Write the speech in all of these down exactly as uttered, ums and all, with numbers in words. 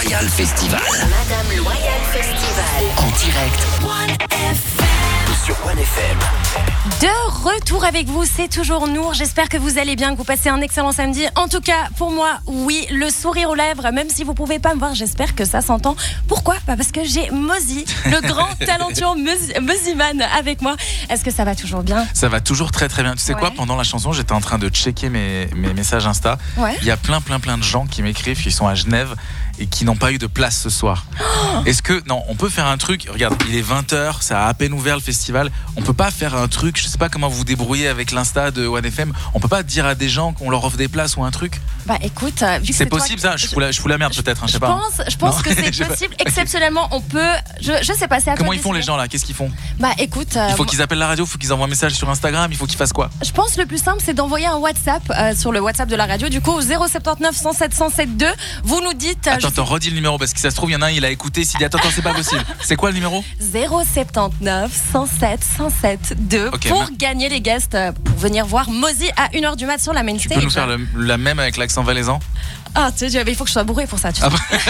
Loyal Festival. Madame Loyal Festival. En direct. One F M. Sur One F M. De retour avec vous, c'est toujours Nour. J'espère que vous allez bien, que vous passez un excellent samedi. En tout cas, pour moi, oui, le sourire aux lèvres, même si vous pouvez pas me voir, j'espère que ça s'entend. Pourquoi ? Bah parce que j'ai Mozi, le grand talentueux Moziman avec moi. Est-ce que ça va toujours bien ? Ça va toujours très très bien. Tu sais Ouais. quoi, pendant la chanson, j'étais en train de checker mes, mes messages Insta. Ouais. Il y a plein plein plein de gens qui m'écrivent, qui sont à Genève et qui n'ont pas eu de place ce soir. Oh. Est-ce que, non, on peut faire un truc, regarde, il est vingt heures, ça a à peine ouvert le festival, on peut pas faire un truc, je sais pas comment vous vous débrouillez avec l'Insta de One F M, on peut pas dire à des gens qu'on leur offre des places ou un truc ? Bah écoute, euh, vu que C'est, c'est possible toi... ça je fous, la, je fous la merde peut-être, hein, je sais Je pas. pense, je pense Non. que c'est Je sais pas. possible. Exceptionnellement, on peut. Je, je sais pas, c'est à Comment toi ils de font les décider. gens là ? Qu'est-ce qu'ils font ? Bah écoute, euh, Il faut qu'ils appellent la radio, il faut qu'ils envoient un message sur Instagram, il faut qu'ils fassent quoi ? je pense le plus simple, c'est d'envoyer un WhatsApp euh, sur le WhatsApp de la radio. Du coup, au zéro sept neuf cent sept cent sept deux, vous nous dites. euh, Attends, je attends, redis le numéro parce que ça se trouve, il y en a un, il a écouté, s'il dit attends, attends, c'est pas possible. C'est quoi le numéro ? zéro sept neuf cent sept cent sept deux Ok, pour ma- gagner les guests euh, pour venir voir Mozi à une heure du mat sur la main Tu stage. peux nous faire le- la même avec l'accent valaisan ? Ah, tu sais, il faut que je sois bourré pour ça. Tu sais. Ah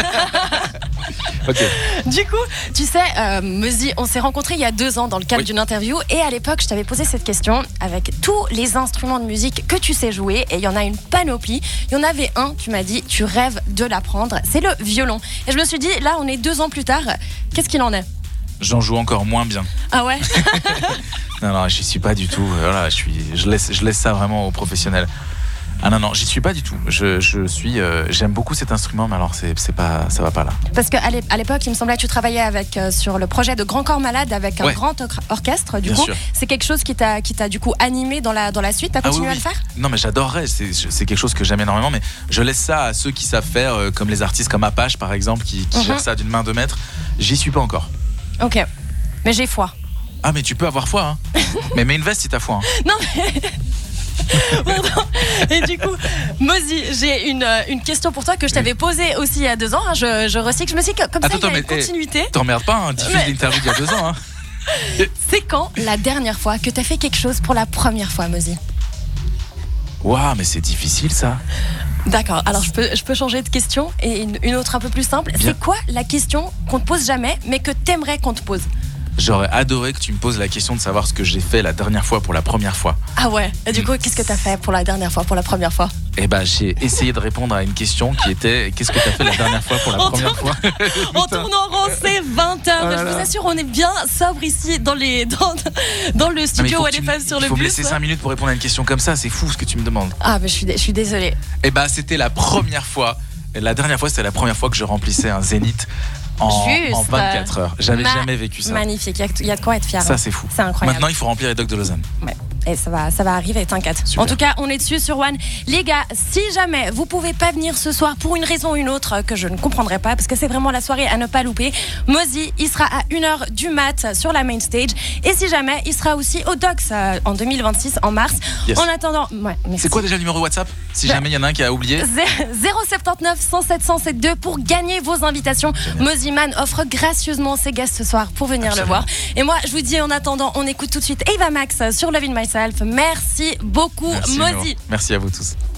bah. Ok. Du coup, tu sais, euh, Mozi, on s'est rencontrés il y a deux ans dans le cadre Oui. d'une interview et à l'époque, je t'avais posé cette question avec tous les instruments de musique que tu sais jouer et il y en a une panoplie. Il y en avait un, tu m'as dit, tu rêves de l'apprendre, c'est le violon. Et je me suis dit, là, on est deux ans plus tard, qu'est-ce qu'il en est ? J'en joue encore moins bien. Ah ouais. Non, non, j'y suis pas du tout. Voilà, je suis, je laisse, je laisse ça vraiment aux professionnels. Ah non, non, j'y suis pas du tout. Je, je suis, euh, j'aime beaucoup cet instrument, mais alors c'est, c'est pas, ça va pas là. Parce qu'à l'époque, il me semblait que tu travaillais avec, euh, sur le projet de Grand Corps Malade avec un Ouais. grand or- orchestre. Du Bien coup, sûr. c'est quelque chose qui t'a, qui t'a du coup animé dans la, dans la suite. T'as Ah oui, continué oui. à le faire ? Non, mais j'adorerais. C'est, c'est quelque chose que j'aime énormément, mais je laisse ça à ceux qui savent faire, euh, comme les artistes comme Apache par exemple, qui, qui Mhm. gèrent ça d'une main de maître. J'y suis pas encore. Ok. Mais j'ai foi. Ah, mais tu peux avoir foi, hein. Mais mets une veste si t'as foi. Hein. Non mais... Pardon. Et du coup, Mozi, j'ai une, euh, une question pour toi que je t'avais posée aussi il y a deux ans. hein. Je, je recycle. Je me suis dit que comme Attends, ça, il y a mais, une eh, continuité. T'emmerdes pas, hein. Diffuse Mais- l'interview d'il y a deux ans. Hein. C'est quand la dernière fois que t'as fait quelque chose pour la première fois, Mozi ? Waouh, mais c'est difficile ça. D'accord. Alors je peux, je peux changer de question et une, une autre un peu plus simple. Bien. C'est quoi la question qu'on te pose jamais, mais que t'aimerais qu'on te pose ? J'aurais adoré que tu me poses la question de savoir ce que j'ai fait la dernière fois pour la première fois. Ah ouais. Et du coup, qu'est-ce que t'as fait pour la dernière fois, pour la première fois ? Eh ben, j'ai essayé de répondre à une question qui était qu'est-ce que tu as fait la dernière fois pour la On première tourne- fois. On tourne en rond, c'est vingt heures. Oh là Je vous là. assure, on est bien sobre ici dans, les, dans, dans le Non, mais il studio faut, One que tu F me- M sur il le faut me bus. laisser cinq minutes pour répondre à une question comme ça, c'est fou ce que tu me demandes. Ah, mais je suis, dé- je suis désolée. Eh ben, c'était la première fois. Et la dernière fois, c'était la première fois que je remplissais un zénith en, Juste. en vingt-quatre heures. J'avais Ma- jamais vécu ça. Magnifique, il y a- il y, a de quoi être fier. Ça, hein. c'est fou. C'est incroyable. Maintenant, il faut remplir les docs de Lausanne. Ouais. Et ça va, ça va arriver, t'inquiète. Super. En tout cas, on est dessus sur One. Les gars, si jamais vous pouvez pas venir ce soir pour une raison ou une autre que je ne comprendrai pas, parce que c'est vraiment la soirée à ne pas louper, Mozi, il sera à une heure du mat sur la main stage. Et si jamais, il sera aussi au Docs euh, en deux mille vingt-six, en mars. Yes. En attendant, ouais, merci. C'est quoi déjà le numéro WhatsApp Si Bah, jamais il y en a un qui a oublié. zéro sept neuf cent sept cent sept deux pour gagner vos invitations. Moziman offre gracieusement ses guests ce soir pour venir Absolument. le voir. Et moi, je vous dis en attendant, on écoute tout de suite Eva Max sur Lovin' Myself. Merci beaucoup, Merci, Mozi. Nour. Merci à vous tous.